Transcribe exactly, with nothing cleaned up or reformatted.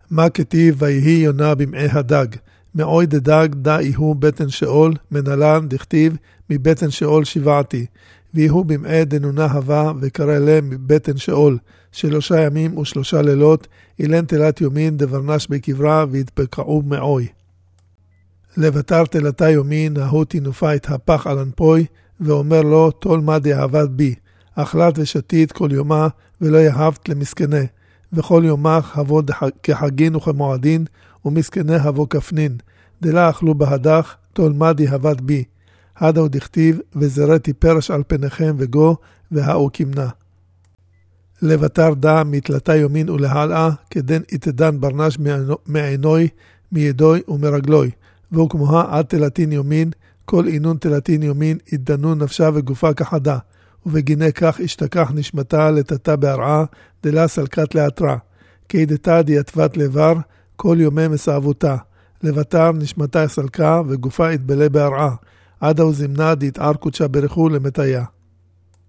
מה כתיב ויהי יונה במעי הדג, מעוי דדג דאיהו בטן שאול, מנלן דכתיב מבטן שאול שבעתי, ויהו במעי דנונה הווה וקרא להם מבטן שאול, שלושה ימים ושלושה לילות, אילן תלת יומין דברנש בקברה והתפקעו מעוי. לבטר תלתה יומין, ההוא תינופה התהפך על אנפוי, ואומר לו, תול מה דאהבת בי, אכלת ושתית כל יומה, ולא יהבת למסכנה, וכל יומך הבוא כחגין וכמועדין, ומסכנה הבוא כפנין, דלה אכלו בהדך, תול מה דאהבת בי, הדאו דכתיב, וזרתי פרש על פניכם וגו, והאו כמנה. לבטר דע מתלתה יומין ולהלאה, כדן יתדן ברנש מעינוי, מידוי ומרגלוי, והוא כמוה עד תלתין יומין, כל אינון תלתין יומין, ידנו נפשה וגופה כחדה, ובגיני כך השתכח נשמתה לתתה בהרעה, דלה סלקת להתרה, כי דתה דיתבת לבר, כל יומי מסעבותה, לבטר נשמתה סלקה וגופה יתבלה בהרעה, עדה וזמנה דיתער קודשה ברכו למתיה.